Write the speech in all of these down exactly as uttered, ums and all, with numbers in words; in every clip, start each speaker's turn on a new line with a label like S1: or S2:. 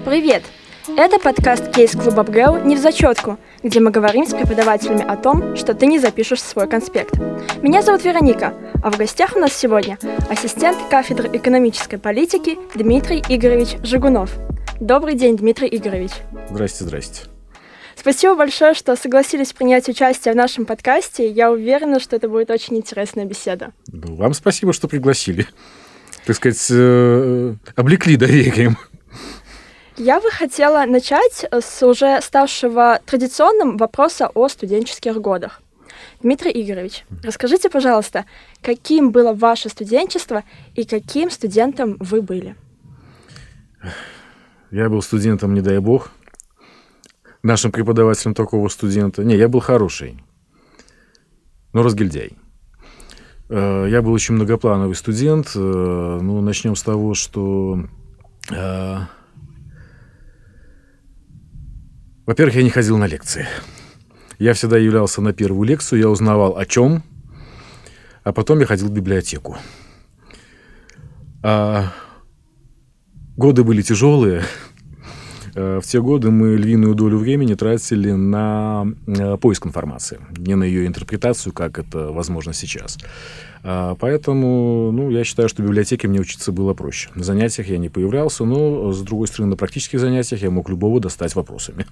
S1: Привет! Это подкаст кейс-клуба БГЭУ «Не в зачетку», где мы говорим с преподавателями о том, что ты не запишешь в свой конспект. Меня зовут Вероника, а в гостях у нас сегодня ассистент кафедры экономической политики Дмитрий Игоревич Жигунов. Добрый день, Дмитрий Игоревич.
S2: Здрасте, здрасте.
S1: Спасибо большое, что согласились принять участие в нашем подкасте. Я уверена, что это будет очень интересная беседа.
S2: Ну, вам спасибо, что пригласили. Так сказать, э, облекли доверием.
S1: Я бы хотела начать с уже ставшего традиционным вопроса о студенческих годах. Дмитрий Игоревич, расскажите, пожалуйста, каким было ваше студенчество и каким студентом вы были?
S2: Я был студентом, не дай бог, нашим преподавателем такого студента. Не, я был хороший, но разгильдяй. Я был очень многоплановый студент. Ну, начнем с того, что... Во-первых, я не ходил на лекции. Я всегда являлся на первую лекцию, я узнавал о чем, а потом я ходил в библиотеку. А годы были тяжелые. В те годы мы львиную долю времени тратили на поиск информации, не на ее интерпретацию, как это возможно сейчас. Поэтому, ну, я считаю, что в библиотеке мне учиться было проще. На занятиях я не появлялся, но, с другой стороны, на практических занятиях я мог любого достать вопросами.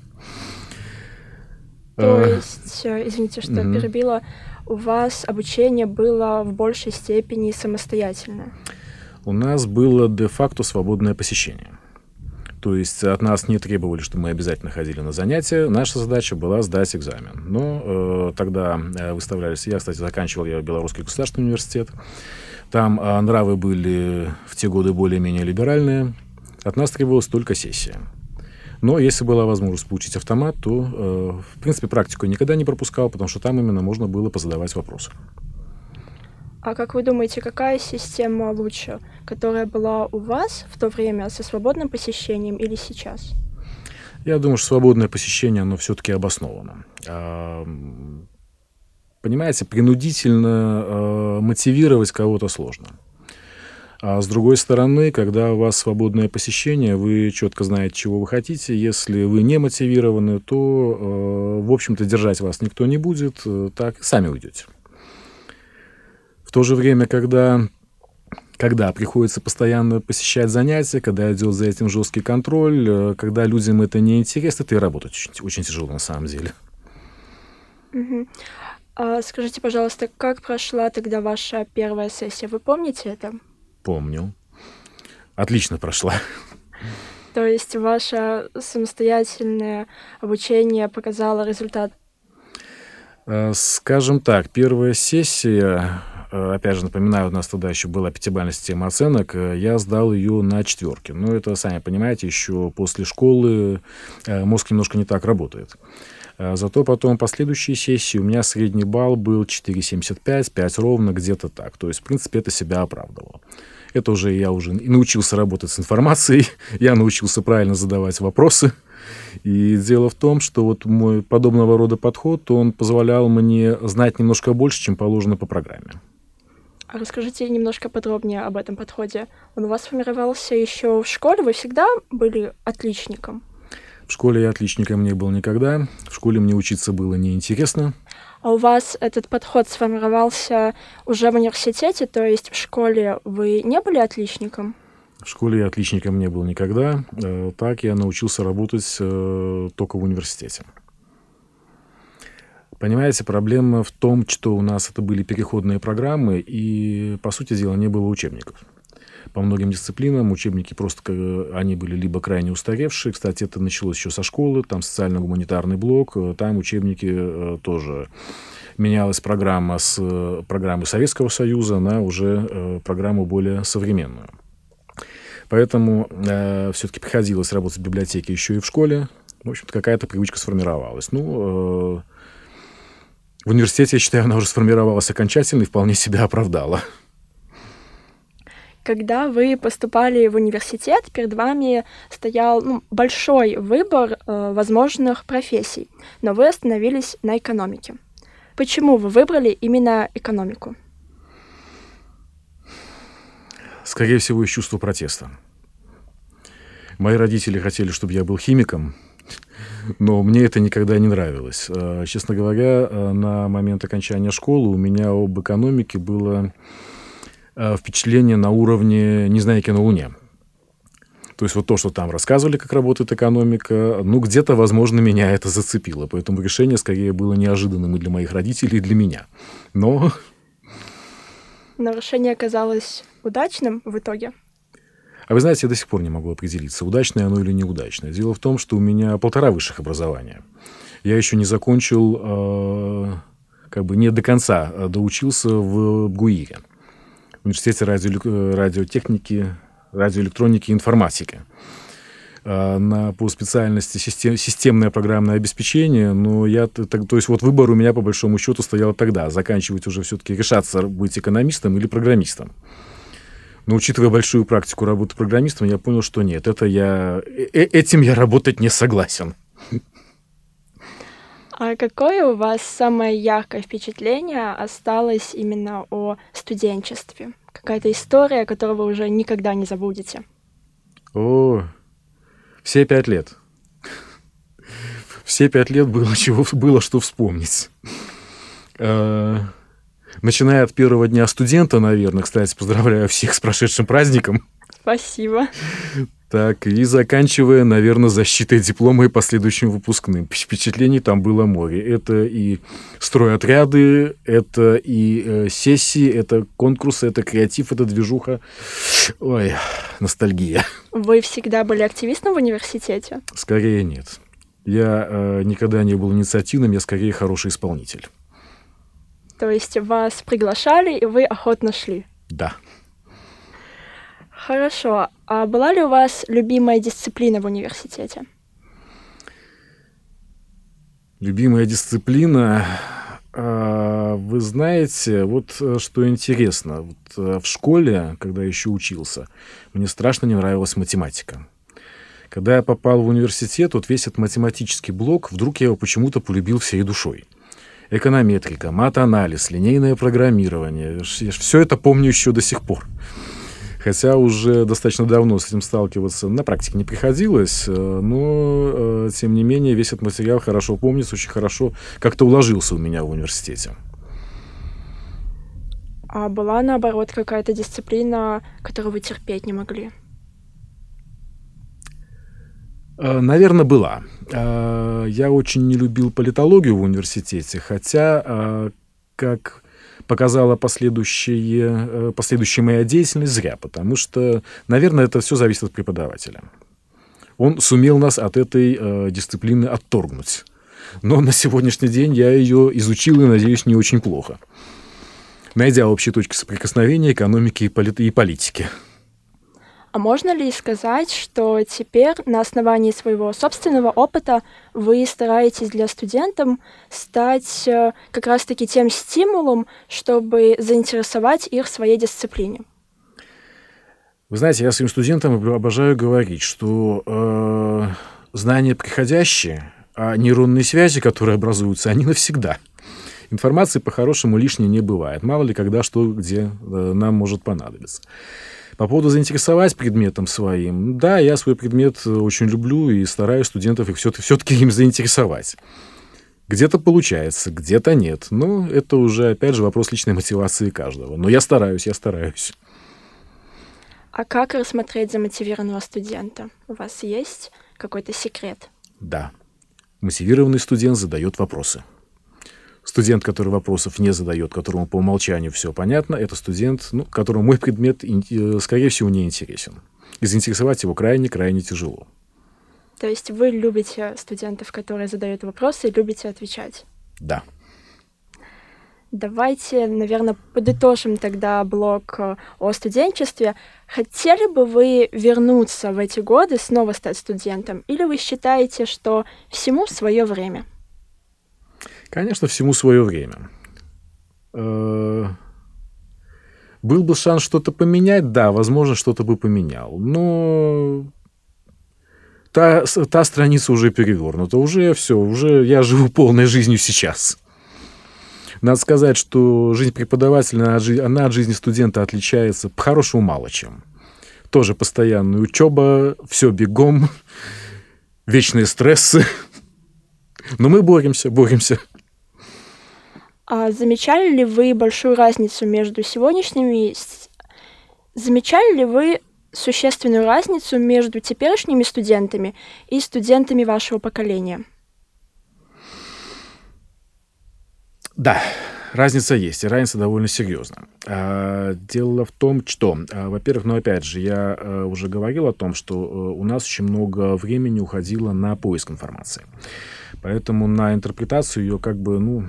S1: То есть, извините, что
S2: Mm-hmm.
S1: перебила, у вас обучение было в большей степени самостоятельное?
S2: У нас было де-факто свободное посещение. То есть от нас не требовали, что мы обязательно ходили на занятия. Наша задача была сдать экзамен. Но э, тогда выставлялись... Я, кстати, заканчивал я Белорусский государственный университет. Там э, нравы были в те годы более-менее либеральные. От нас требовалась только сессия. Но если была возможность получить автомат, то, э, в принципе, практику я никогда не пропускал, потому что там именно можно было позадавать вопросы.
S1: А как вы думаете, какая система лучше, которая была у вас в то время со свободным посещением или сейчас?
S2: Я думаю, что свободное посещение, оно все-таки обосновано. Понимаете, принудительно мотивировать кого-то сложно. А с другой стороны, когда у вас свободное посещение, вы четко знаете, чего вы хотите. Если вы не мотивированы, то, в общем-то, держать вас никто не будет, так сами уйдете. В то же время, когда, когда приходится постоянно посещать занятия, когда идет за этим жесткий контроль, когда людям это не интересно, это и работать очень, очень тяжело на самом деле.
S1: Угу. А скажите, пожалуйста, как прошла тогда ваша первая сессия? Вы помните это?
S2: Помню. Отлично прошла.
S1: То есть ваше самостоятельное обучение показало результат?
S2: Скажем так, первая сессия... Опять же, напоминаю, у нас тогда еще была пятибалльная система оценок. Я сдал ее на четверке. Но это, сами понимаете, еще после школы мозг немножко не так работает. Зато потом последующие сессии у меня средний балл был четыре семьдесят пять, пять ровно, где-то так. То есть, в принципе, это себя оправдывало. Это уже я уже научился работать с информацией, я научился правильно задавать вопросы. И дело в том, что вот мой подобного рода подход, он позволял мне знать немножко больше, чем положено по программе.
S1: А расскажите немножко подробнее об этом подходе. Он у вас формировался еще в школе? Вы всегда были отличником?
S2: В школе я отличником не был никогда. В школе мне учиться было неинтересно.
S1: А у вас этот подход сформировался уже в университете? То есть в школе вы не были отличником?
S2: В школе я отличником не был никогда. Так я научился работать только в университете. Понимаете, проблема в том, что у нас это были переходные программы, и, по сути дела, не было учебников. По многим дисциплинам учебники просто, они были либо крайне устаревшие, кстати, это началось еще со школы, там социально-гуманитарный блок, там учебники тоже... Менялась программа с программы Советского Союза на уже программу более современную. Поэтому э, все-таки приходилось работать в библиотеке еще и в школе. В общем-то, какая-то привычка сформировалась. Ну, э, в университете, я считаю, она уже сформировалась окончательно и вполне себя оправдала.
S1: Когда вы поступали в университет, перед вами стоял ну, большой выбор э, возможных профессий, но вы остановились на экономике. Почему вы выбрали именно экономику?
S2: Скорее всего, из чувства протеста. Мои родители хотели, чтобы я был химиком, но мне это никогда не нравилось. Честно говоря, на момент окончания школы у меня об экономике было впечатление на уровне «Незнайки на Луне». То есть вот то, что там рассказывали, как работает экономика, ну, где-то, возможно, меня это зацепило. Поэтому решение, скорее, было неожиданным и для моих родителей, и для меня. Но...
S1: Но решение оказалось удачным в итоге?
S2: А вы знаете, я до сих пор не могу определиться, удачное оно или неудачное. Дело в том, что у меня полтора высших образования. Я еще не закончил, э, как бы не до конца доучился в БГУИРе, в университете радио, радиотехники, радиоэлектроники и информатики. На, по специальности систем, системное программное обеспечение, но я, так, то есть вот выбор у меня по большому счету стоял тогда, заканчивать уже все-таки, решаться быть экономистом или программистом. Но учитывая большую практику работы программистом, я понял, что нет, это я, э, этим я работать не согласен.
S1: А какое у вас самое яркое впечатление осталось именно о студенчестве? Какая-то история, которую вы уже никогда не забудете?
S2: О, все пять лет. Все пять лет было, чего, было что вспомнить. Начиная от первого дня студента, наверное, кстати, поздравляю всех с прошедшим праздником.
S1: Спасибо.
S2: Так, и заканчивая, наверное, защитой диплома и последующим выпускным. Впечатлений там было море. Это и стройотряды, это и э, сессии, это конкурсы, это креатив, это движуха. Ой, ностальгия.
S1: Вы всегда были активистом в университете?
S2: Скорее нет. Я э, никогда не был инициативным, я скорее хороший исполнитель.
S1: То есть вас приглашали, и вы охотно шли?
S2: Да.
S1: Хорошо. А была ли у вас любимая дисциплина в университете?
S2: Любимая дисциплина... Вы знаете, вот что интересно. Вот в школе, когда еще учился, мне страшно не нравилась математика. Когда я попал в университет, вот весь этот математический блок, вдруг я его почему-то полюбил всей душой. Эконометрика, мат-анализ, линейное программирование. Я все это помню еще до сих пор. Хотя уже достаточно давно с этим сталкиваться на практике не приходилось, но, тем не менее, весь этот материал хорошо помнится, очень хорошо как-то уложился у меня в университете.
S1: А была, наоборот, какая-то дисциплина, которую вы терпеть не могли?
S2: Наверное, была. Я очень не любил политологию в университете, хотя, как показала последующая, последующая моя деятельность, зря, потому что, наверное, это все зависит от преподавателя. Он сумел нас от этой э, дисциплины отторгнуть. Но на сегодняшний день я ее изучил и, надеюсь, не очень плохо, найдя общие точки соприкосновения экономики и, поли- и политики.
S1: А можно ли сказать, что теперь на основании своего собственного опыта вы стараетесь для студентов стать как раз-таки тем стимулом, чтобы заинтересовать их в своей дисциплине?
S2: Вы знаете, я своим студентам обожаю говорить, что э, знания приходящие, а нейронные связи, которые образуются, они навсегда. Информации по-хорошему лишней не бывает. Мало ли когда, что, где э, нам может понадобиться. По поводу заинтересовать предметом своим, да, я свой предмет очень люблю и стараюсь студентов их все-таки им заинтересовать. Где-то получается, где-то нет. Но это уже, опять же, вопрос личной мотивации каждого. Но я стараюсь, я стараюсь.
S1: А как рассмотреть замотивированного студента? У вас есть какой-то секрет?
S2: Да. Мотивированный студент задает вопросы. Студент, который вопросов не задает, которому по умолчанию все понятно, это студент, ну, которому мой предмет, скорее всего, не интересен. И заинтересовать его крайне-крайне тяжело.
S1: То есть вы любите студентов, которые задают вопросы, и любите отвечать?
S2: Да.
S1: Давайте, наверное, подытожим тогда блок о студенчестве. Хотели бы вы вернуться в эти годы, снова стать студентом? Или вы считаете, что всему свое время?
S2: Конечно, всему свое время. Был бы шанс что-то поменять, да, возможно, что-то бы поменял. Но та, та страница уже перевернута. Уже все, уже я живу полной жизнью сейчас. Надо сказать, что жизнь преподавателя, она от жизни студента отличается по-хорошему мало чем. тоже постоянная учеба, все бегом, вечные стрессы. Но мы боремся, боремся.
S1: А замечали ли вы большую разницу между сегодняшними... Замечали ли вы существенную разницу между теперешними студентами и студентами вашего поколения?
S2: Да, разница есть, и разница довольно серьезная. А, дело в том, что, а, во-первых, ну, опять же, я а, уже говорил о том, что а, у нас очень много времени уходило на поиск информации. Поэтому на интерпретацию ее как бы, ну...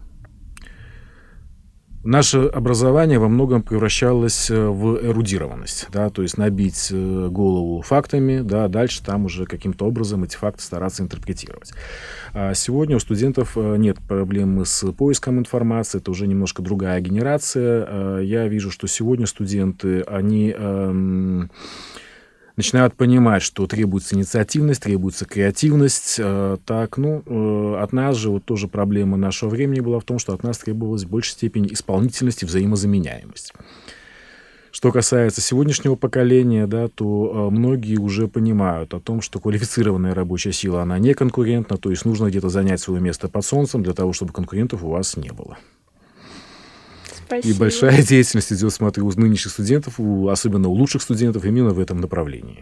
S2: Наше образование во многом превращалось в эрудированность, да, то есть набить голову фактами, да, дальше там уже каким-то образом эти факты стараться интерпретировать. А сегодня у студентов нет проблемы с поиском информации, это уже немножко другая генерация. Я вижу, что сегодня студенты, они... Эм, начинают понимать, что требуется инициативность, требуется креативность. Так, ну, от нас же вот тоже проблема нашего времени была в том, что от нас требовалась в большей степени исполнительность и взаимозаменяемость. Что касается сегодняшнего поколения, да, то многие уже понимают о том, что квалифицированная рабочая сила, она не конкурентна, то есть нужно где-то занять свое место под солнцем для того, чтобы конкурентов у вас не было.
S1: Спасибо.
S2: И большая деятельность идет, смотрю, у нынешних студентов, у, особенно у лучших студентов, именно в этом направлении.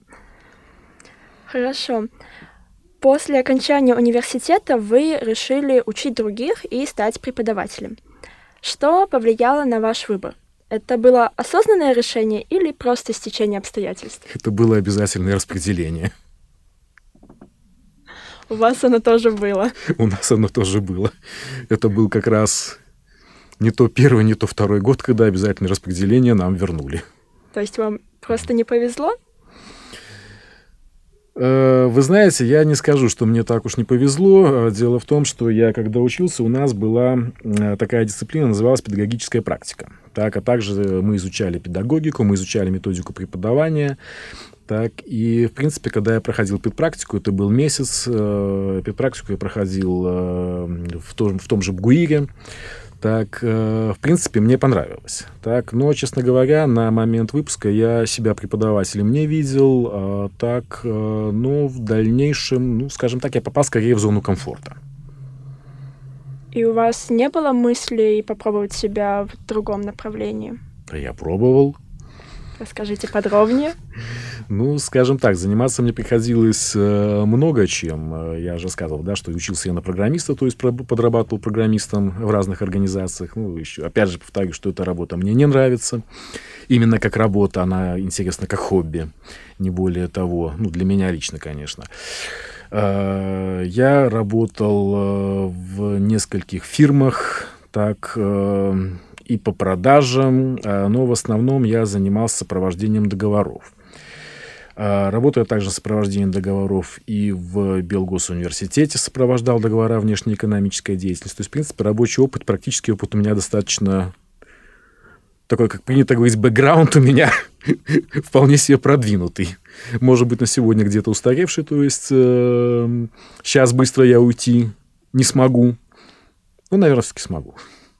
S1: Хорошо. После окончания университета вы решили учить других и стать преподавателем. Что повлияло на ваш выбор? Это было осознанное решение или просто стечение обстоятельств?
S2: Это было обязательное распределение.
S1: У вас оно тоже было.
S2: У нас оно тоже было. Это был как раз... Не то первый, не то второй год, когда обязательное распределение нам вернули.
S1: То есть вам просто не повезло?
S2: Вы знаете, я не скажу, что мне так уж не повезло. Дело в том, что я, когда учился, у нас была такая дисциплина, называлась педагогическая практика. Так, а также мы изучали педагогику, мы изучали методику преподавания. Так, и, в принципе, когда я проходил педпрактику, это был месяц, педпрактику я проходил в том, в том же БГУИРе. Так, э, в принципе, мне понравилось. Так, но, честно говоря, на момент выпуска я себя преподавателем не видел. Э, так, э, но в дальнейшем, ну, скажем так, я попал скорее в зону комфорта.
S1: И у вас не было мыслей попробовать себя в другом направлении?
S2: Я пробовал.
S1: Расскажите подробнее.
S2: Ну, скажем так, заниматься мне приходилось э, много чем. Я же сказал, да, что учился я на программиста, то есть подрабатывал программистом в разных организациях. Ну, еще, опять же, повторю, что эта работа мне не нравится. Именно как работа, она интересна как хобби, не более того. Ну, для меня лично, конечно. Э, я работал в нескольких фирмах, так... Э, и по продажам, но в основном я занимался сопровождением договоров. Работаю также с сопровождением договоров и в Белгосуниверситете, сопровождал договора внешнеэкономической деятельности. То есть, в принципе, рабочий опыт, практический опыт у меня достаточно такой, как принято говорить, бэкграунд у меня вполне себе продвинутый. Может быть, на сегодня где-то устаревший, то есть э, сейчас быстро я уйти не смогу. Ну, наверное, все-таки смогу.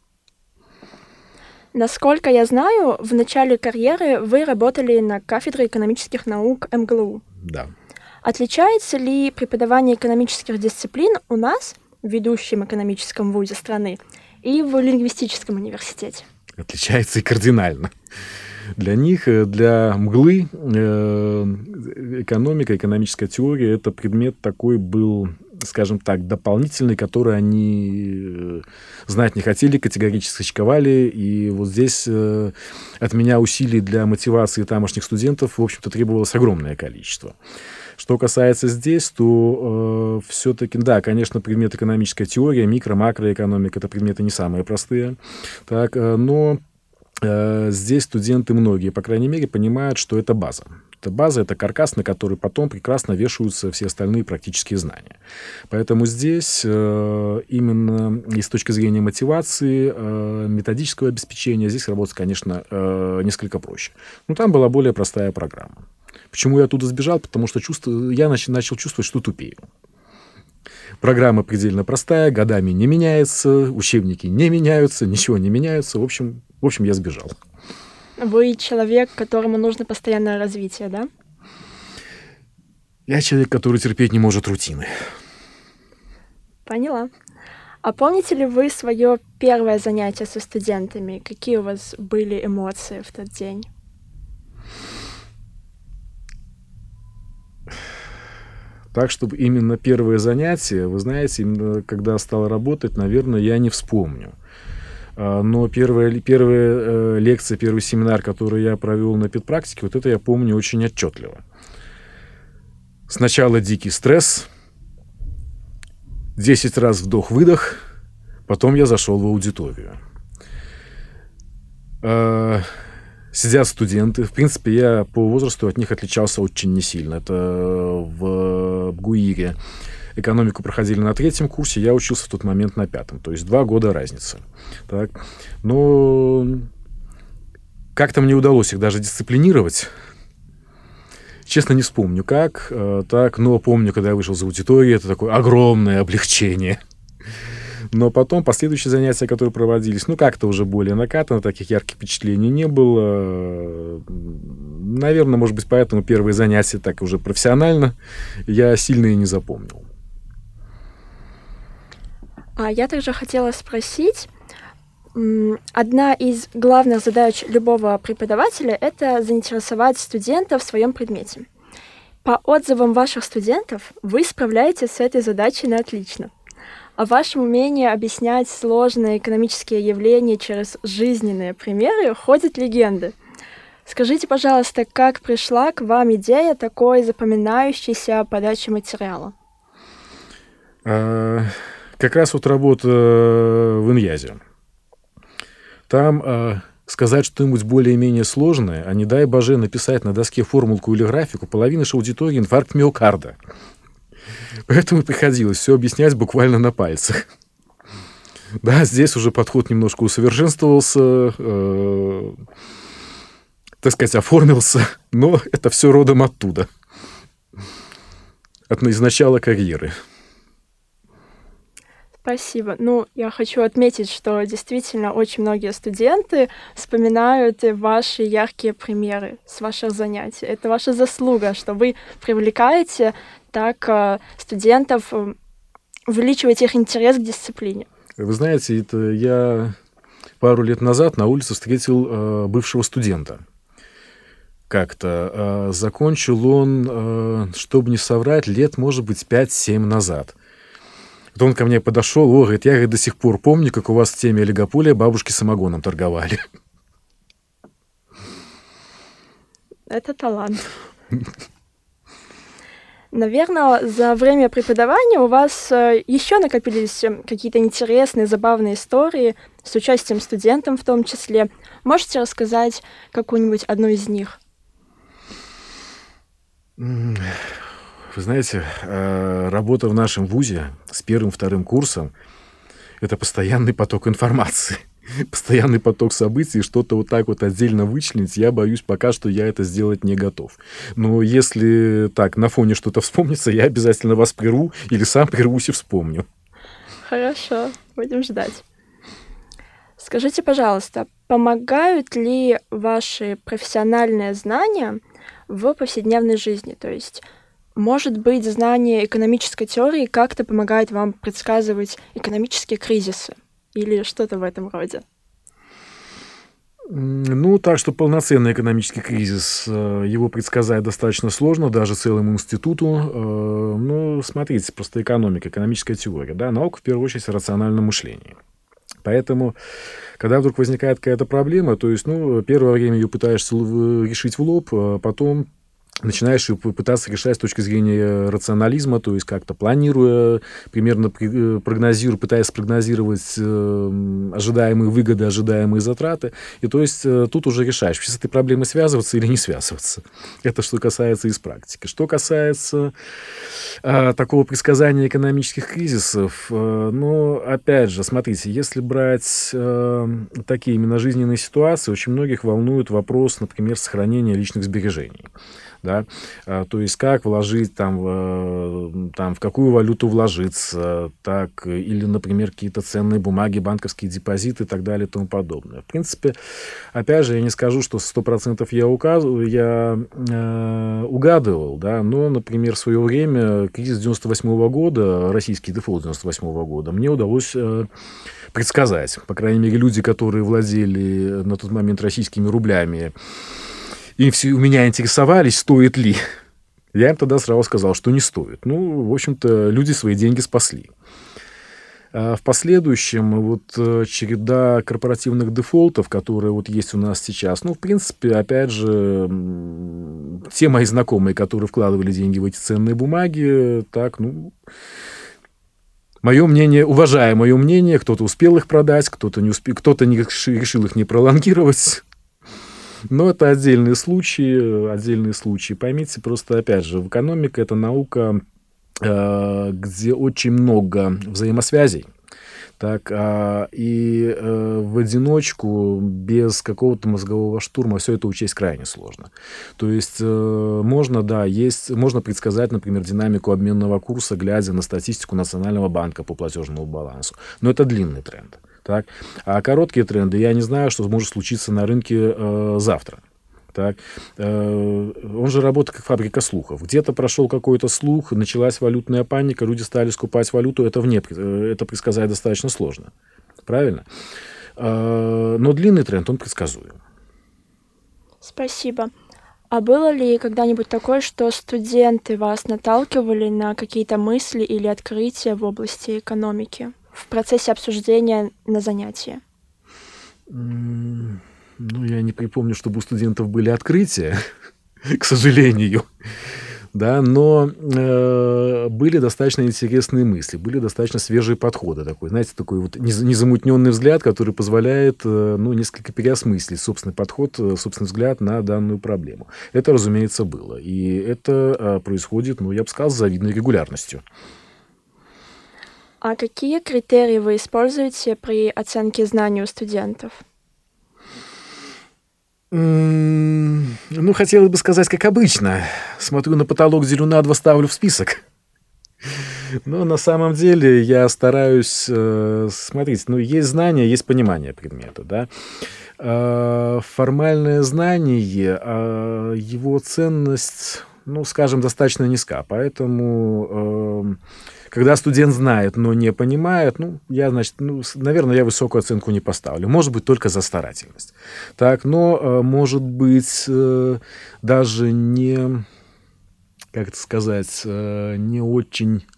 S1: Насколько я знаю, в начале карьеры вы работали на кафедре экономических наук эм гэ эл у.
S2: Да.
S1: Отличается ли преподавание экономических дисциплин у нас, в ведущем экономическом вузе страны, и в лингвистическом университете?
S2: Отличается и кардинально. Для них, для МГЛы, экономика, экономическая теория – это предмет такой был, скажем так, дополнительный, который они знать не хотели, категорически шиковали. И вот здесь от меня усилий для мотивации тамошних студентов, в общем-то, требовалось огромное количество. Что касается здесь, то э, все-таки, да, конечно, предмет экономическая теория, микро-, макроэкономика – это предметы не самые простые. Так, э, но э, здесь студенты многие, по крайней мере, понимают, что это база. Это база, это каркас, на который потом прекрасно вешаются все остальные практические знания. Поэтому здесь э, именно и с точки зрения мотивации, э, методического обеспечения, здесь работать, конечно, э, несколько проще. Но там была более простая программа. Почему я оттуда сбежал? Потому что чувствую, я начал чувствовать, что тупею. Программа предельно простая, годами не меняется, учебники не меняются, ничего не меняется. В общем, в общем я сбежал.
S1: Вы человек, которому нужно постоянное развитие, да?
S2: Я человек, который терпеть не может рутины.
S1: Поняла. А помните ли вы свое первое занятие со студентами? Какие у вас были эмоции в тот день?
S2: Так, чтобы именно первое занятие, вы знаете, именно когда стал работать, наверное, я не вспомню. А, Но первая, первая э, лекция, первый семинар, который я провел на педпрактике, вот это я помню очень отчетливо. Сначала дикий стресс, десять раз вдох-выдох, потом я зашел в аудиторию. А, Сидят студенты. В принципе, я по возрасту от них отличался очень не сильно. Это в БГУИРе экономику проходили на третьем курсе, я учился в тот момент на пятом. То есть два года разницы. Так. Но как-то мне удалось их даже дисциплинировать. Честно, не вспомню как, э, так, но помню, когда я вышел из аудитории, это такое огромное облегчение. Но потом последующие занятия, которые проводились, ну, как-то уже более накатано, таких ярких впечатлений не было. Наверное, может быть, поэтому первые занятия так уже профессионально я сильно и не запомнил.
S1: А я также хотела спросить, м, одна из главных задач любого преподавателя — это заинтересовать студента в своем предмете. По отзывам ваших студентов, вы справляетесь с этой задачей на отлично. О вашем умении объяснять сложные экономические явления через жизненные примеры ходят легенды. Скажите, пожалуйста, как пришла к вам идея такой запоминающейся подачи материала?
S2: А, Как раз вот работа в Иньязе. Там а, сказать что-нибудь более-менее сложное, а не дай боже написать на доске формулку или графику, половина же аудитории инфаркт миокарда. Поэтому приходилось все объяснять буквально на пальцах. Да, здесь уже подход немножко усовершенствовался, э, так сказать, оформился, но это все родом оттуда. От из начала карьеры.
S1: Спасибо. Ну, я хочу отметить, что действительно очень многие студенты вспоминают э, ваши яркие примеры с ваших занятий. Это ваша заслуга, что вы привлекаете так э, студентов, э, увеличиваете их интерес к дисциплине.
S2: Вы знаете, это я пару лет назад на улице встретил э, бывшего студента. Как-то э, закончил он, э, чтобы не соврать, лет, может быть, пять-семь назад. Вот он ко мне подошел, о, говорит, я говорит, до сих пор помню, как у вас в теме олигополия бабушки самогоном торговали.
S1: Это талант. Наверное, за время преподавания у вас э, еще накопились э, какие-то интересные, забавные истории с участием студентов в том числе. Можете рассказать какую-нибудь одну из них?
S2: М, Вы знаете, э, работа в нашем вузе с первым-вторым курсом — это постоянный поток информации, постоянный поток событий, что-то вот так вот отдельно вычленить, я боюсь пока что я это сделать не готов. Но если так на фоне что-то вспомнится, я обязательно вас прерву или сам прервусь и вспомню.
S1: Хорошо, будем ждать. Скажите, пожалуйста, помогают ли ваши профессиональные знания в повседневной жизни? То есть, может быть, знание экономической теории как-то помогает вам предсказывать экономические кризисы или что-то в этом роде?
S2: М, Ну, так что полноценный экономический кризис, э, его предсказать достаточно сложно, даже целому институту. Э, Ну, смотрите, просто экономика, экономическая теория, да, наука в первую очередь о рациональном мышлении. Поэтому, когда вдруг возникает какая-то проблема, то есть, ну, первое время ее пытаешься л- решить в лоб, а потом начинаешь ее пытаться решать с точки зрения рационализма, то есть как-то планируя, примерно при- э, прогнозируя, пытаясь спрогнозировать э, ожидаемые выгоды, ожидаемые затраты. И то есть э, тут уже решаешь, с этой проблемой связываться или не связываться. Это что касается из практики. Что касается э, такого предсказания экономических кризисов, э, ну, опять же, смотрите, если брать э, такие именно жизненные ситуации, очень многих волнует вопрос, например, сохранения личных сбережений. Да? То есть как вложить, там, в, там, в какую валюту вложиться, так, или, например, какие-то ценные бумаги, банковские депозиты и так далее и тому подобное. В принципе, опять же, я не скажу, что сто процентов я, указываю, я э, угадывал, да, но, например, в свое время кризис девяносто восьмого года, российский дефолт девяносто восьмого года, мне удалось э, предсказать. По крайней мере, люди, которые владели на тот момент российскими рублями, и все у меня интересовались, стоит ли. Я им тогда сразу сказал, что не стоит. Ну, в общем-то, люди свои деньги спасли. А в последующем вот череда корпоративных дефолтов, которые вот есть у нас сейчас, ну, в принципе, опять же, те мои знакомые, которые вкладывали деньги в эти ценные бумаги, так, ну, мое мнение, уважая мое мнение, кто-то успел их продать, кто-то не успел, кто-то не решил их не пролонгировать. Но это отдельные случаи, отдельные случаи. Поймите, просто, опять же, экономика – это наука, где очень много взаимосвязей. Так, и в одиночку, без какого-то мозгового штурма, все это учесть крайне сложно. То есть можно, да, есть, можно предсказать, например, динамику обменного курса, глядя на статистику Национального банка по платежному балансу. Но это длинный тренд. Так? А короткие тренды, я не знаю, что может случиться на рынке э, завтра. Так? Э, он же работает как фабрика слухов. Где-то прошел какой-то слух, началась валютная паника, люди стали скупать валюту, это, вне, это предсказать достаточно сложно. Правильно? Э, но длинный тренд, он предсказуем.
S1: Спасибо. А было ли когда-нибудь такое, что студенты вас наталкивали на какие-то мысли или открытия в области экономики в процессе обсуждения на занятии?
S2: Ну, я не припомню, чтобы у студентов были открытия, к сожалению. Да, но э, были достаточно интересные мысли, были достаточно свежие подходы. Такой, знаете, такой вот незамутненный взгляд, который позволяет э, ну, несколько переосмыслить собственный подход, собственный взгляд на данную проблему. Это, разумеется, было. И это э, происходит, ну, я бы сказал, с завидной регулярностью.
S1: А какие критерии вы используете при оценке знаний у студентов?
S2: Ну, хотелось бы сказать, как обычно. Смотрю на потолок, делю на два, ставлю в список. Но на самом деле я стараюсь э, смотреть. Ну, есть знания, есть понимание предмета, да. Э, формальное знание, э, его ценность, ну, скажем, достаточно низка. Поэтому, э, когда студент знает, но не понимает, ну, я, значит, ну, наверное, я высокую оценку не поставлю. Может быть, только за старательность. Так, но, э, может быть, э, даже не, как это сказать, э, не очень...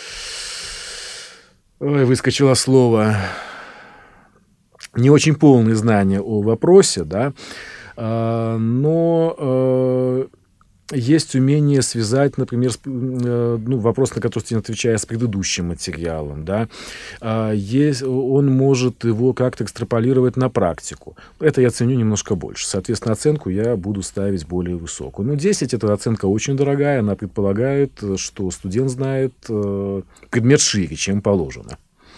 S2: Ой, выскочило слово. Не очень полные знания о вопросе, да, э, но... Э, есть умение связать, например, ну, вопрос, на который студент отвечает, с предыдущим материалом. Да? Есть, он может его как-то экстраполировать на практику. Это я ценю немножко больше. Соответственно, оценку я буду ставить более высокую. Но десять – это оценка очень дорогая. Она предполагает, что студент знает предмет шире, чем положено.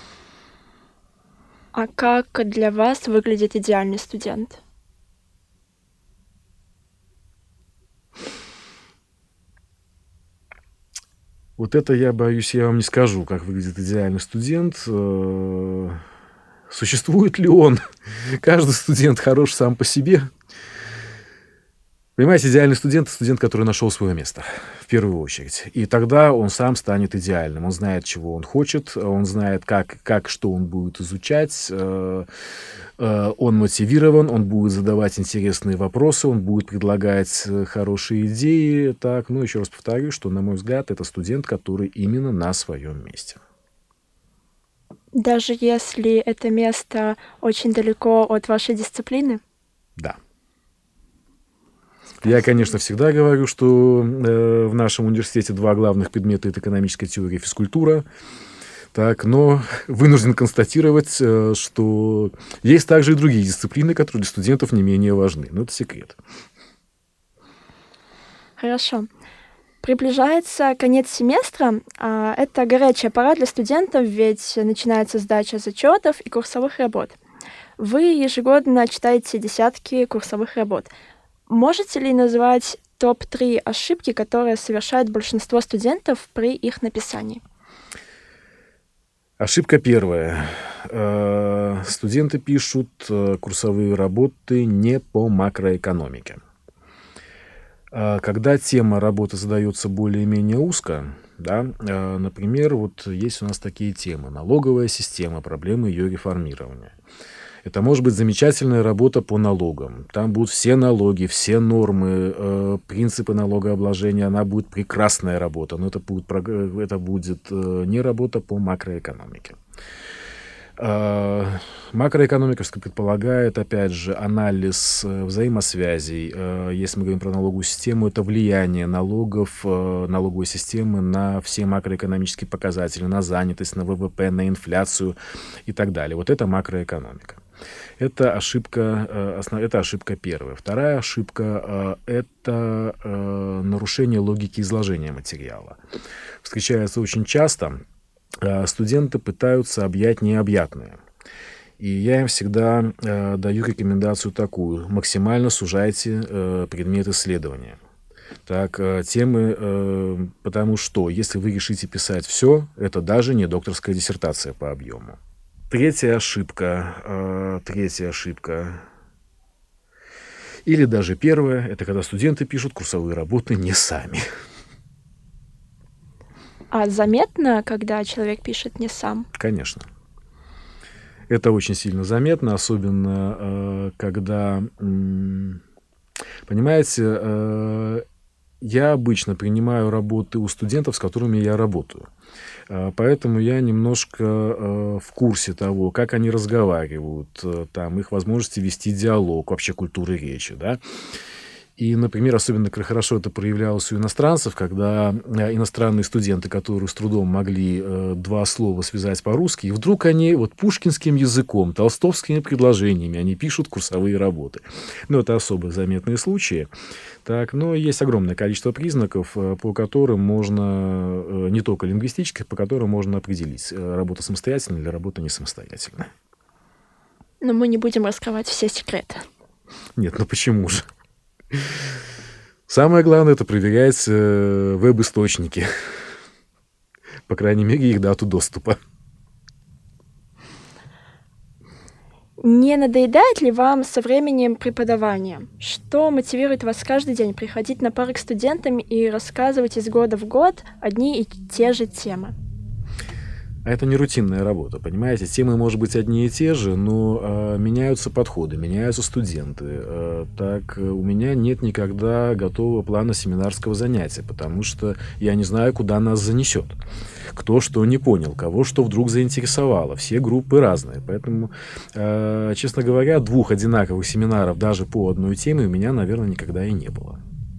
S1: А как для вас выглядит идеальный студент?
S2: Вот это, я боюсь, я вам не скажу, как выглядит идеальный студент. Существует ли он? Каждый студент хорош сам по себе. Понимаете, идеальный студент – это студент, который нашел свое место, в первую очередь. И тогда он сам станет идеальным. Он знает, чего он хочет, он знает, как, как что он будет изучать, он мотивирован, он будет задавать интересные вопросы, он будет предлагать хорошие идеи. Так, ну, еще раз повторю, что, на мой взгляд, это студент, который именно на своем месте.
S1: Даже если это место очень далеко от вашей дисциплины?
S2: Да. Я, конечно, всегда говорю, что э, в нашем университете два главных предмета – это экономическая теория и физкультура. Так, но вынужден констатировать, э, что есть также и другие дисциплины, которые для студентов не менее важны. Но это секрет.
S1: Хорошо. Приближается конец семестра. А это горячая пора для студентов, ведь начинается сдача зачетов и курсовых работ. Вы ежегодно читаете десятки курсовых работ. Можете ли назвать топ три ошибки, которые совершает большинство студентов при их написании.
S2: Ошибка первая. Э, Студенты пишут э, курсовые работы не по макроэкономике. А Когда тема работы задается более-менее узко, да, э, например, вот есть у нас такие темы: налоговая система, проблемы ее реформирования. Это может быть замечательная работа по налогам. Там будут все налоги, все нормы, э, принципы налогообложения. Она будет прекрасная работа, но это будет, прог- это будет э, не работа по макроэкономике. А, Макроэкономика всё-таки предполагает, опять же, анализ э, взаимосвязей. Э, Если мы говорим про налоговую систему, это влияние налогов, э, налоговой системы на все макроэкономические показатели, на занятость, на вэ вэ пэ, на инфляцию и так далее. Вот это макроэкономика. Это ошибка, э, основ- это ошибка первая. Вторая ошибка э, это э, нарушение логики изложения материала. Встречается очень часто. Э, Студенты пытаются объять необъятное. И я им всегда э, даю рекомендацию такую: максимально сужайте э, предмет исследования. Так, э, темы, э, потому что если вы решите писать все, это даже не докторская диссертация по объему. Третья ошибка, э, третья ошибка, или даже первая, это когда студенты пишут курсовые работы не сами.
S1: А заметно, когда человек пишет не сам?
S2: Конечно. Это очень сильно заметно, особенно э, когда, м, понимаете, э, я обычно принимаю работы у студентов, с которыми я работаю. Э, Поэтому я немножко э, в курсе того, как они разговаривают, э, там, их возможности вести диалог, вообще культуры речи, да. И, например, особенно к- хорошо это проявлялось у иностранцев, когда э, иностранные студенты, которые с трудом могли э, два слова связать по-русски, и вдруг они вот пушкинским языком, толстовскими предложениями, они пишут курсовые работы. Ну, это особо заметные случаи. Так, но есть огромное количество признаков, э, по которым можно, э, не только лингвистических, по которым можно определить, э, работа самостоятельная или работа не самостоятельная.
S1: Но мы не будем раскрывать все секреты.
S2: Нет, ну почему же? Самое главное — это проверять э, веб-источники. По крайней мере, их дату доступа.
S1: Не надоедает ли вам со временем преподавание? Что мотивирует вас каждый день приходить на пары к студентам и рассказывать из года в год одни и те же темы?
S2: А это не рутинная работа, понимаете? Темы, может быть, одни и те же, но а, меняются подходы, меняются студенты. А, так, э, у меня нет никогда готового плана семинарского занятия, потому что я не знаю, куда нас занесет. Кто что не понял, кого что вдруг заинтересовало. Все группы разные. Поэтому, а, честно говоря, двух одинаковых семинаров даже по одной теме у меня, наверное, никогда и не было.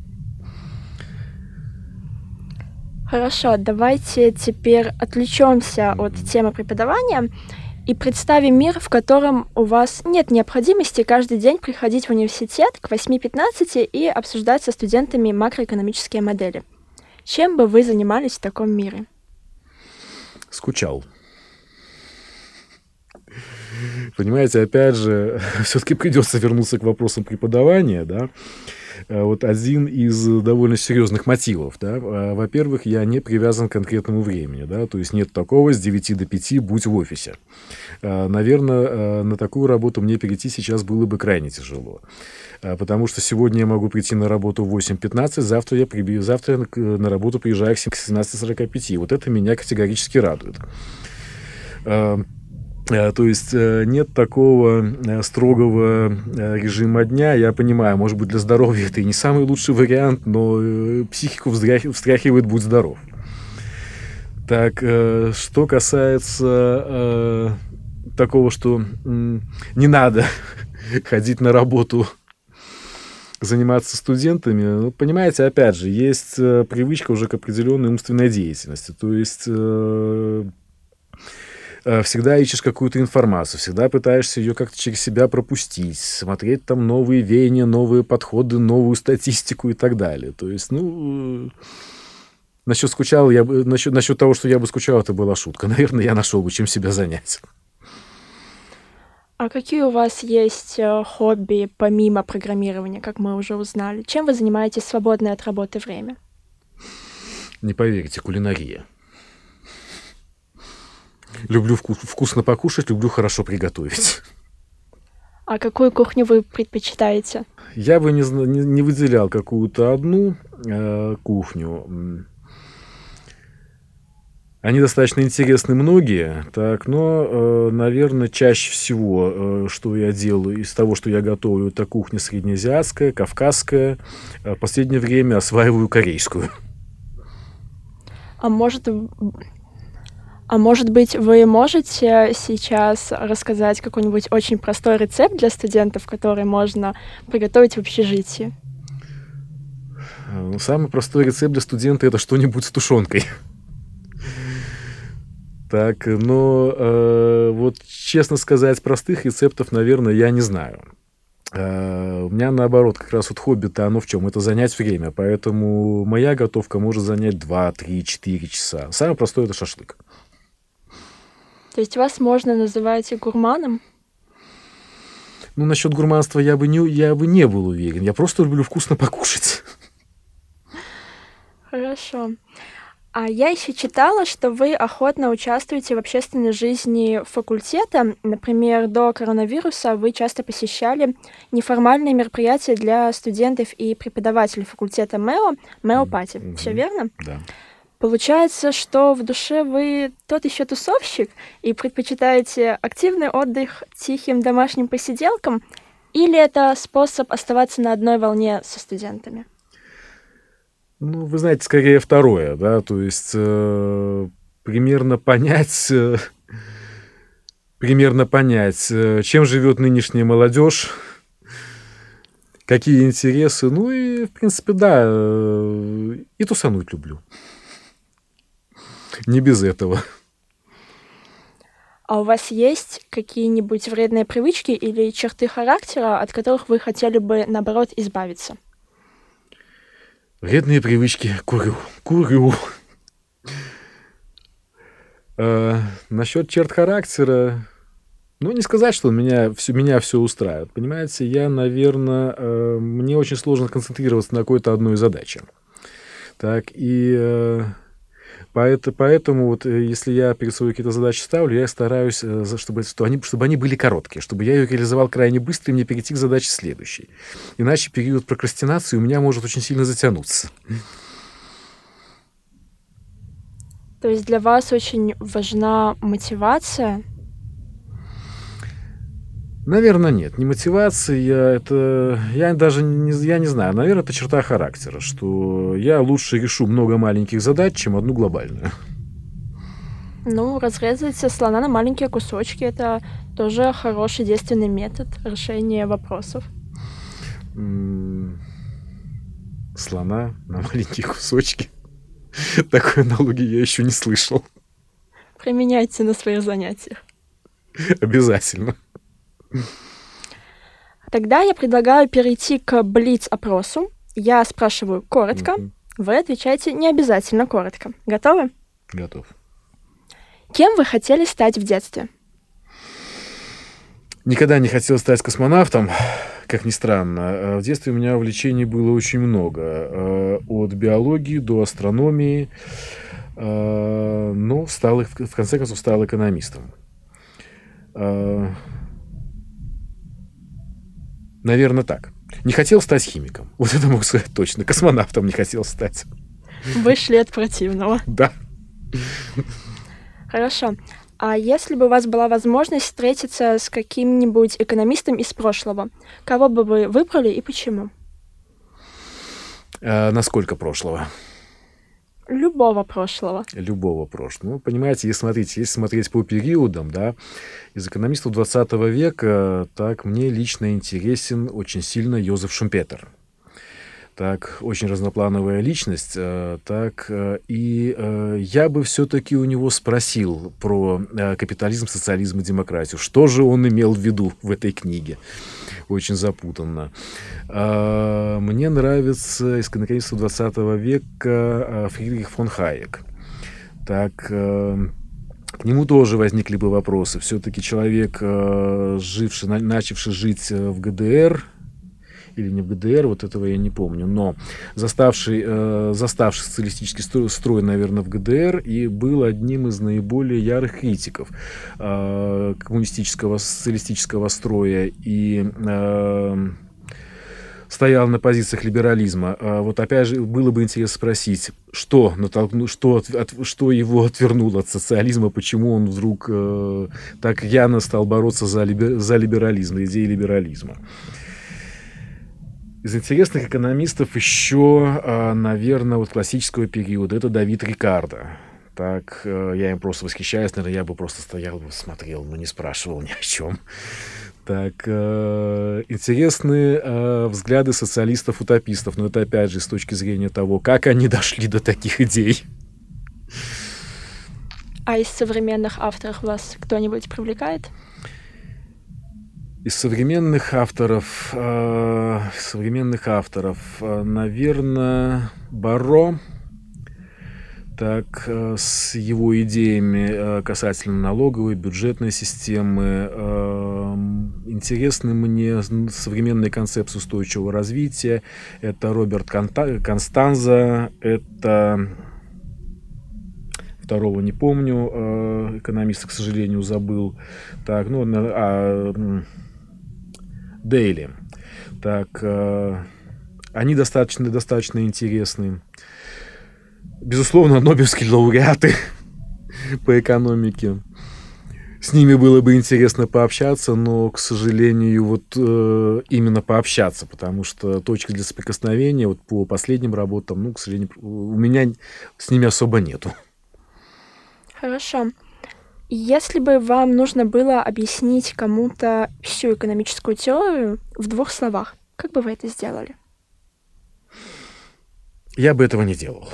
S1: Хорошо, давайте теперь отвлечемся от
S2: Мгм.
S1: темы преподавания и представим мир, в котором у вас нет необходимости каждый день приходить в университет к восьми пятнадцати и обсуждать со студентами макроэкономические модели. Чем бы вы занимались в таком мире?
S2: Скучал. Понимаете, опять же, все-таки придется вернуться к вопросам преподавания, да. Э, Вот один из довольно серьезных мотивов, да. А, Во-первых, я не привязан к конкретному времени, да, то есть нет такого с девяти до пяти будь в офисе. Наверное, на такую работу мне перейти сейчас было бы крайне тяжело. А, Потому что сегодня я могу прийти на работу в восемь пятнадцать, завтра я, приби- завтра я на на работу приезжаю к семнадцати сорока пяти. Вот это меня категорически радует. А, Э, То есть э, нет такого э, строгого э, режима дня. Я понимаю, может быть, для здоровья это и не самый лучший вариант, но э, психику вздря- встряхивает «будь здоров». Так, э, что касается э, такого, что м, не надо ходить на работу, заниматься студентами, ну, понимаете, опять же, есть э, привычка уже к определенной умственной деятельности. То есть э, э, всегда ищешь какую-то информацию, всегда пытаешься ее как-то через себя пропустить, смотреть там новые веяния, новые подходы, новую статистику и так далее. То есть, ну, э, насчет скучал, я бы, насчет, насчет того, что я бы скучал, это была шутка. Наверное, я нашел бы, чем себя занять.
S1: А какие у вас есть э, хобби помимо программирования, как мы уже узнали? Чем вы занимаетесь в свободное от работы время?
S2: Не поверите, кулинария. Люблю вку- вкусно покушать, люблю хорошо приготовить.
S1: А какую кухню вы предпочитаете?
S2: Я бы не, зна- не- не выделял какую-то одну э, кухню. М. Они достаточно интересны многие, так, но, наверное, чаще всего, э, что я делаю из того, что я готовлю, это кухня среднеазиатская, кавказская. А в последнее время осваиваю корейскую.
S1: А может, в- а может быть, вы можете сейчас рассказать какой-нибудь очень простой рецепт для студентов, который можно приготовить в общежитии?
S2: Э, ну, Самый простой рецепт для студента – это что-нибудь с тушенкой. Так, но э, вот честно сказать, простых рецептов, наверное, я не знаю. Э, У меня наоборот, как раз вот хобби-то оно в чем? Это занять время. Поэтому моя готовка может занять два, три, четыре часа. Самое простое – это шашлык.
S1: То есть вас можно называть и гурманом?
S2: Ну, насчет гурманства я бы не, я бы не был уверен. Я просто люблю вкусно покушать.
S1: Хорошо. А я еще читала, что вы охотно участвуете в общественной жизни факультета. Например, до коронавируса вы часто посещали неформальные мероприятия для студентов и преподавателей факультета МЭО,
S2: М,
S1: МЭО-пати. Все
S2: мгм.
S1: верно?
S2: Да.
S1: Получается, что в душе вы тот еще тусовщик и предпочитаете активный отдых тихим домашним посиделкам, или это способ оставаться на одной волне со студентами?
S2: Ну, вы знаете, скорее второе, да, то есть э, примерно понять, э, примерно понять, э, чем живет нынешняя молодежь, какие интересы, ну и, в принципе, да, э, и тусануть люблю. Не без этого.
S1: А у вас есть какие-нибудь вредные привычки или черты характера, от которых вы хотели бы, наоборот, избавиться?
S2: Вредные привычки. Курю. Курю. Э, насчет черт характера, ну, не сказать, что меня все, меня все устраивает. Понимаете, я, наверное, мне очень сложно концентрироваться на какой-то одной задаче. Так, и э, поэт- поэтому вот э, если я перед собой какие-то задачи ставлю, я стараюсь, э, за- чтобы, что они, чтобы они были короткие, чтобы я ее реализовал крайне быстро, и мне перейти к задаче следующей. Иначе период прокрастинации у меня может очень сильно затянуться.
S1: То есть для вас очень важна мотивация?
S2: Наверное, нет, не мотивация, это я даже не, я не знаю, наверное, это черта характера, что я лучше решу много маленьких задач, чем одну глобальную.
S1: Ну, разрезать слона на маленькие кусочки — это тоже хороший действенный метод решения вопросов.
S2: М, Слона на маленькие кусочки. Такой аналогии я еще не слышал.
S1: Применяйте на своих занятиях.
S2: Обязательно.
S1: Тогда я предлагаю перейти к блиц-опросу. Я спрашиваю коротко,
S2: Мгм.
S1: вы отвечаете не обязательно коротко. Готовы?
S2: Готов.
S1: Кем вы хотели стать в детстве?
S2: Никогда не хотел стать космонавтом, как ни странно. Э, В детстве у меня увлечений было очень много. э, От биологии до астрономии. Э, Но стал, их- в конце концов стал экономистом. Наверное, так. Не хотел стать химиком. Вот это могу сказать точно. Космонавтом не хотел стать.
S1: Вышли от противного.
S2: Да.
S1: Хорошо. А если бы у вас была возможность встретиться с каким-нибудь экономистом из прошлого, кого бы вы выбрали и почему?
S2: А насколько прошлого?
S1: Любого прошлого.
S2: Любого прошлого. Ну, понимаете, если смотрите, если смотреть по периодам, да, из экономистов двадцатого века, так, мне лично интересен очень сильно Йозеф Шумпетер. Так, очень разноплановая личность. э, Так, э, и э, я бы все-таки у него спросил про э, капитализм, социализм и демократию. Что же он имел в виду в этой книге? Очень запутанно. А, Мне нравится из экономистов двадцатого века э, Фридрих фон Хайек. Так, э, к нему тоже возникли бы вопросы. Все-таки человек, э, живший, на- начавший жить э, в ГДР, или не в ГДР, вот этого я не помню, но заставший, э, заставший социалистический строй, строй, наверное, в ГДР, и был одним из наиболее ярых критиков э, коммунистического, социалистического строя, и э, стоял на позициях либерализма. А вот опять же, было бы интересно спросить, что, натолкну, что, от, от- что его отвернуло от социализма, почему он вдруг э, так яно стал бороться за, либер- за либерализм, за идеи либерализма. Из интересных экономистов еще, наверное, вот классического периода, это Давид Рикардо. Так, э, я им просто восхищаюсь, наверное, я бы просто стоял бы, смотрел, но не спрашивал ни о чем. Так, э, интересные э, взгляды социалистов-утопистов, но это опять же с точки зрения того, как они дошли до таких идей.
S1: А из современных авторов вас кто-нибудь привлекает?
S2: Из современных авторов, э, современных авторов, э, наверное, Барро, так, э, с его идеями э, касательно налоговой, бюджетной системы. Эм, Интересны мне с- современные концепции устойчивого развития. Это Роберт Конта- Констанза, это второго не помню, э, экономиста, к сожалению, забыл. Так, ну, на- а, м, Дейли. Так, э, они достаточно, достаточно интересны. Безусловно, нобелевские лауреаты по экономике. С ними было бы интересно пообщаться, но, к сожалению, вот э, именно пообщаться, потому что точки для соприкосновения вот по последним работам, ну, к сожалению, у меня с ними особо нету.
S1: Хорошо. Если бы вам нужно было объяснить кому-то всю экономическую теорию в двух словах, как бы вы это сделали?
S2: Я бы этого не делал.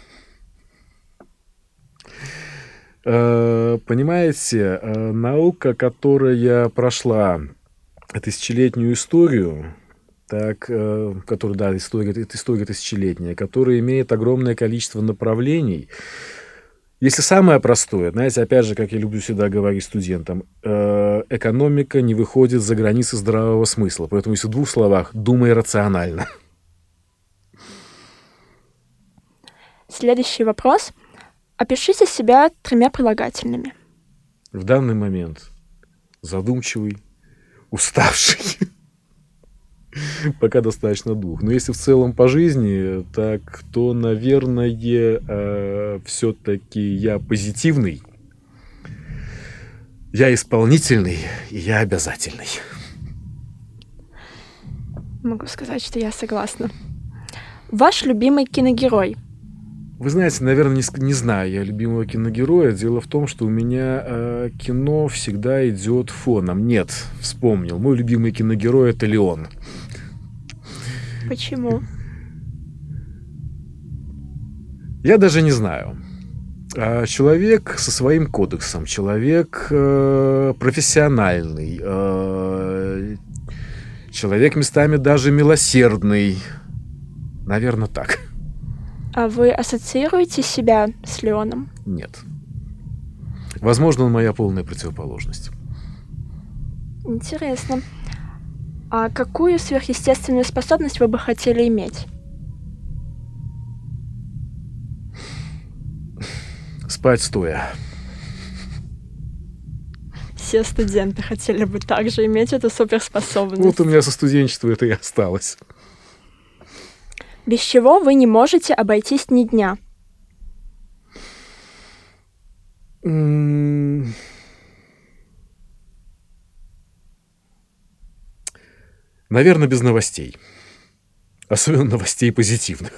S2: Э, Понимаете, э, наука, которая прошла тысячелетнюю историю, так, э, которая, да, история, это история тысячелетняя, которая имеет огромное количество направлений. Если самое простое, знаете, опять же, как я люблю всегда говорить студентам, э, экономика не выходит за границы здравого смысла. Поэтому, если в двух словах, думай рационально.
S1: Следующий вопрос. Опишите себя тремя прилагательными.
S2: В данный момент задумчивый, уставший. Пока достаточно двух. Но если в целом по жизни, так, то, наверное, все-таки я позитивный, я исполнительный и я обязательный.
S1: Могу сказать, что я согласна. Ваш любимый киногерой.
S2: Вы знаете, наверное, не, ск- не знаю я любимого киногероя. Дело в том, что у меня э, кино всегда идет фоном. Нет, вспомнил. Мой любимый киногерой — это Леон.
S1: Почему?
S2: Я даже не знаю. А, Человек со своим кодексом, человек э, профессиональный, э, человек местами даже милосердный. Наверное, так.
S1: А вы ассоциируете себя с Леоном?
S2: Нет. Возможно, он моя полная противоположность.
S1: Интересно. А какую сверхъестественную способность вы бы хотели иметь?
S2: Спать стоя.
S1: Все студенты хотели бы также иметь эту суперспособность.
S2: Вот у меня со студенчества это и осталось.
S1: Без чего вы не можете обойтись ни дня?
S2: М, Наверное, без новостей. Особенно новостей позитивных.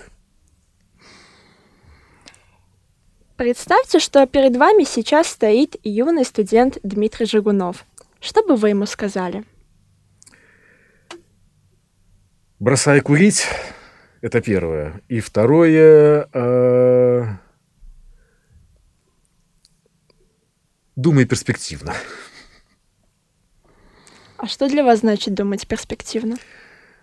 S1: Представьте, что перед вами сейчас стоит юный студент Дмитрий Жигунов. Что бы вы ему сказали?
S2: Бросай курить. Это первое. И второе. э, Думай перспективно.
S1: А что для вас значит думать перспективно?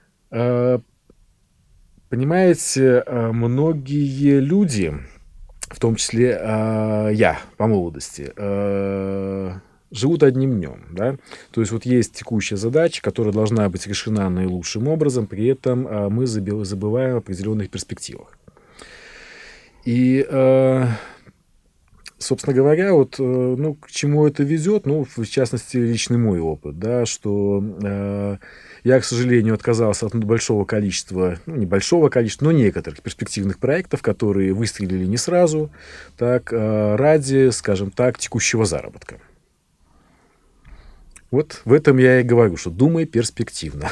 S2: Э, Понимаете, э, многие люди в том числе э, я по молодости, э, живут одним днем. Да? То есть вот есть текущая задача, которая должна быть решена наилучшим образом, при этом э, мы забываем о определенных перспективах. И, э, собственно говоря, вот, э, ну, к чему это ведет, ну, в частности, личный мой опыт, да, что э, я, к сожалению, отказался от большого количества, ну, небольшого количества, но некоторых перспективных проектов, которые выстрелили не сразу, так, э, ради, скажем так, текущего заработка. Вот в этом я и говорю, что думай перспективно.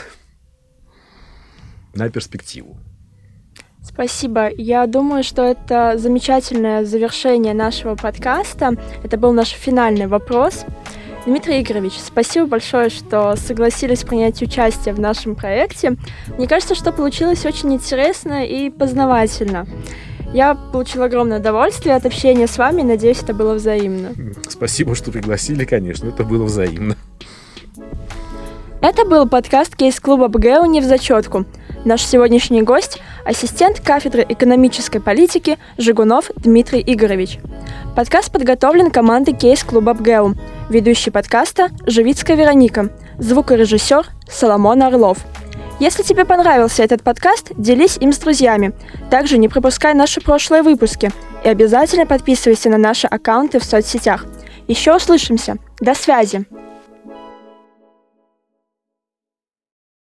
S2: На перспективу.
S1: Спасибо. Я думаю, что это замечательное завершение нашего подкаста. Это был наш финальный вопрос. Дмитрий Игоревич, спасибо большое, что согласились принять участие в нашем проекте. Мне кажется, что получилось очень интересно и познавательно. Я получила огромное удовольствие от общения с вами, надеюсь, это было взаимно.
S2: Спасибо, что пригласили, конечно, это было взаимно.
S1: Это был подкаст кейс-клуба БГУ «Не в зачетку». Наш сегодняшний гость – ассистент кафедры экономической политики Жигунов Дмитрий Игоревич. Подкаст подготовлен командой кейс-клуба БГУ. Ведущий подкаста – Живицкая Вероника. Звукорежиссер – Соломон Орлов. Если тебе понравился этот подкаст, делись им с друзьями. Также не пропускай наши прошлые выпуски и обязательно подписывайся на наши аккаунты в соцсетях. Еще услышимся. До связи!